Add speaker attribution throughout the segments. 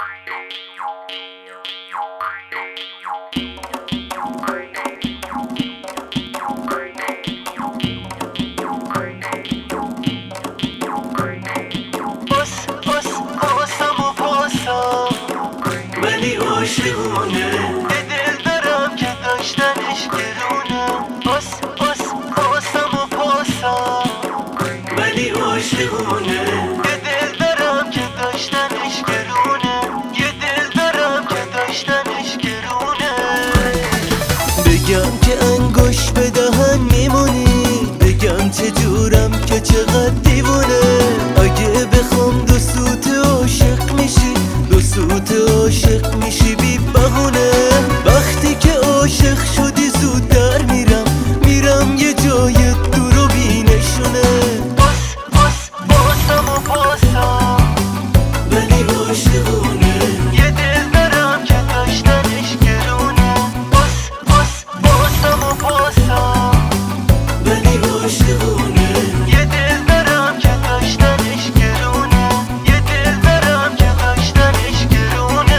Speaker 1: ولی عاشقونه یه دل دارم که داشتنش گرونه. آسم و پاسم ولی عاشقونه یه دل دارم که داشتنش گرونه. یه دل دارم که داشتنش گرونه. بگم که انگوش به دهن میمونی، بگم چجورم که چقدر دیوونه. اگه بخوام دو سوت عاشق میشی، دو سوت عاشق میشی بی بهونه. وقتی که عاشق شدی زود در میرم یه جای دور و بی نشونه. آسم و پاسم ولی عاشقونه یه دل دارم که داشتنش گرونه. آسم و پاسم ولی عاشقونه یه دل دارم که داشتنش گرونه. یه دل دارم که داشتنش گرونه.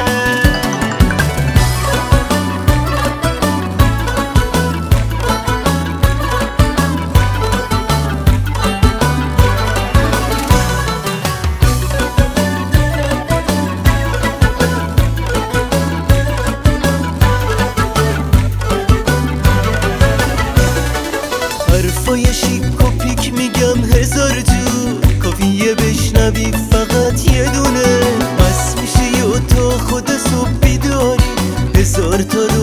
Speaker 1: حرفای شیک و پیک میگم هزار جور، کافیه بشنوی فقط یه دونه. بس میشه یا تا خود صبح بیداری، هزار تا